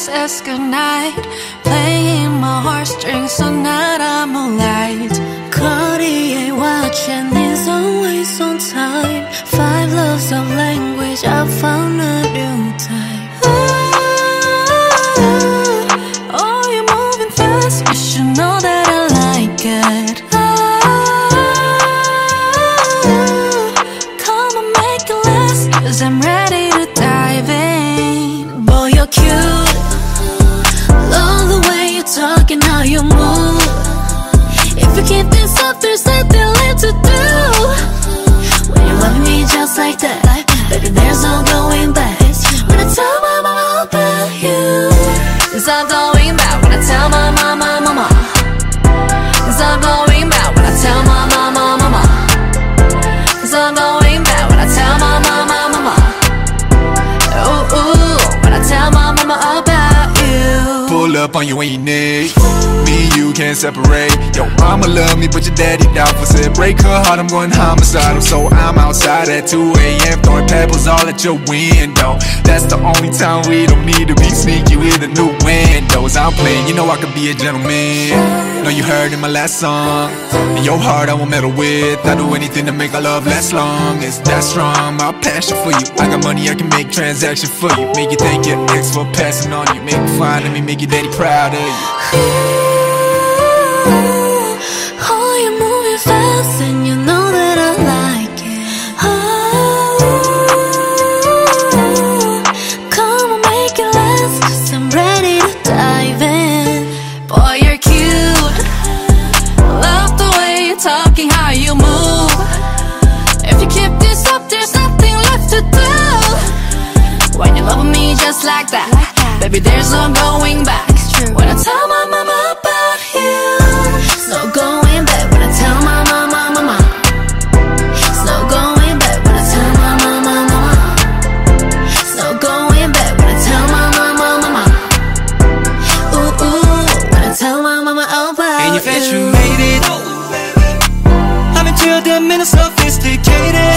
says goodnight, playing my heartstrings so night I'm alright. 거리에 watch and is always on time. 5 loves of language, I found a new type. Oh, you're moving fast, you should know that I like it. Come on, make it last, 'cause I'm ready to dive in. Boy, you're cute, love the way you talk and how you move. If you keep this up, there's nothing left to do. When you love me just like that, baby, there's no going back. When I tell my mama about you, Cause I'm going back when I tell my mama. Cause I'm going back when I tell my mama. Cause I'm going back when I tell my mama. Ooh, ooh, when I tell my mama about you. Pull up on you when you need. Me and you can't separate. Yo, mama love me, but your daddy doubtful. Said break her heart, I'm going homicidal. So I'm outside at 2 a.m. throwing pebbles all at your window. That's the only time we don't need to be sneaky with the new windows. I'm playing, you know I could be a gentleman. Know you heard in my last song. In your heart I won't meddle with. I do anything to make our love last long. It's that strong, my passion for you. I got money, I can make transactions for you. Make you thank your ex for passing on you. Make you fine of me, make your daddy proud of you. oh, you're moving fast and you know that I like it. Come on, make it last, 'cause I'm ready to dive in. Boy, you're cute, love the way you're talking, how you move. If you keep this up, there's nothing left to do. When you love me just like that, baby, there's no going back. When I tell my mama about you, There's no going back when I tell my mama. There's no going back when I tell my mama. There's no going back when I tell my mama. Ooh, ooh, when I tell my mama about And you you. bet you made it. I'm into them in a sophisticated.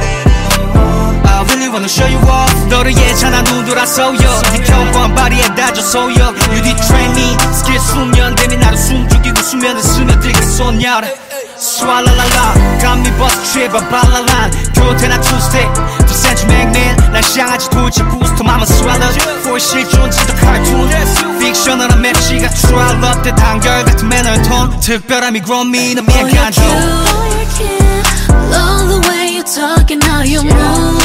I really wanna show you off. 너를 예찬한 두 돌아서요. 네 경관 발이에 다져서요. You did train me. 스킬 수면됨이 나를 숨죽이고 수면에 스며들겠소냐. Swalala, got me bust trip, a balalan. 교태나 two-step, 2cm 맥맨. 날 향하지 도대체 boost, mama swallow. For 실존 지도 cartoon. fictional한 맵시가 true, I love that 한결같은 매너의 톤. 특별함이 grown me, 너 미안 간도. Oh, you're cute, love the way you talk and how you move.